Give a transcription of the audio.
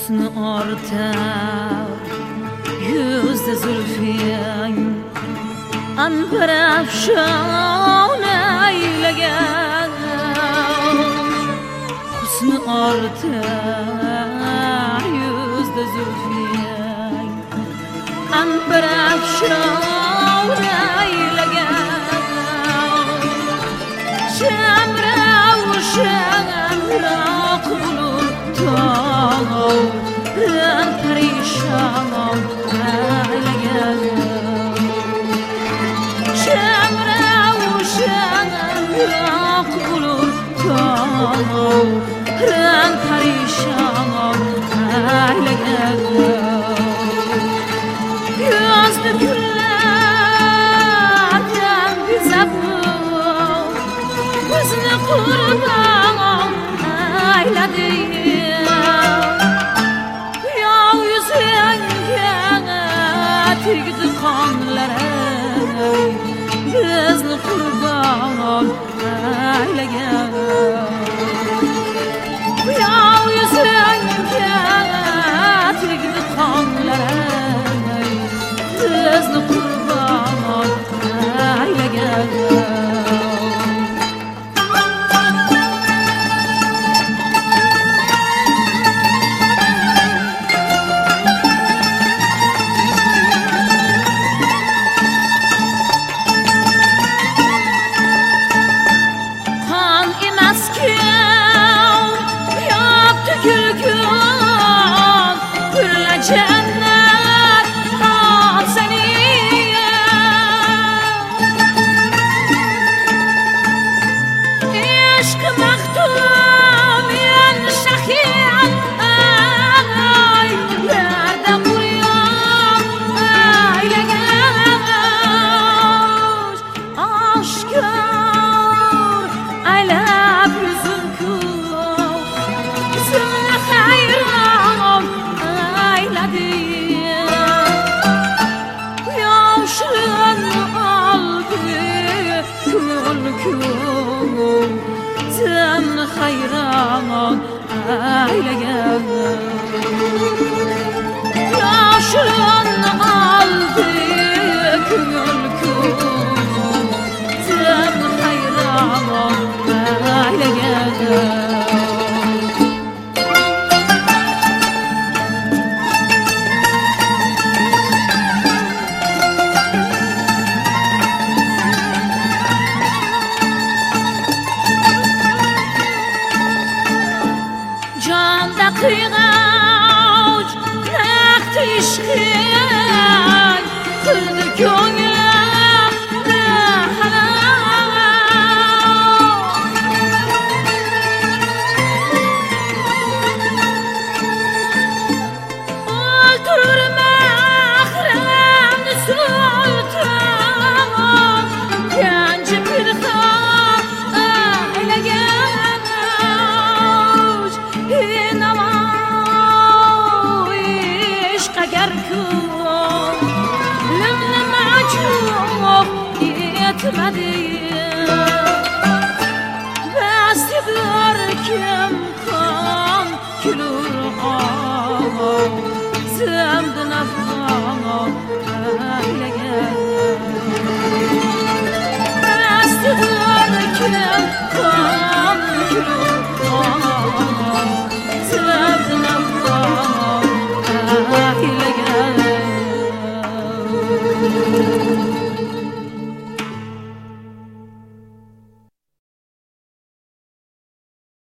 husni ortar yüzde zülfin anbar afşon eylegan husni ortar yüzde zülfin anbar afşon eylegan şemra kulur tağ perişan eylegan ren perişan eylegan gözlü güllerden bize bu yüzünü kurban eyledi ya yüzüne tigdi kanlara bizni kurban eylegan ya yüzüne tigdi kanlara bizni kurban eylegan cennet hazeniye aşk mektum yan şahiyan ay nerede kuruyor eylegan aşkar aylab yüzün kul yüzüne hayran yaşın aldı kul sen hayran eylegan yaşın aldı kul sen hayran eylegan kıyğaç nakti işkin kıldı gönlüm öldürme ahremni sultan genci bir kan eylegan agar kun limni çok yetmedi basti bir kim kan külür ağam zemdin afgam eylegan basti bir kim kan külür ağam zemdin afgam eylegan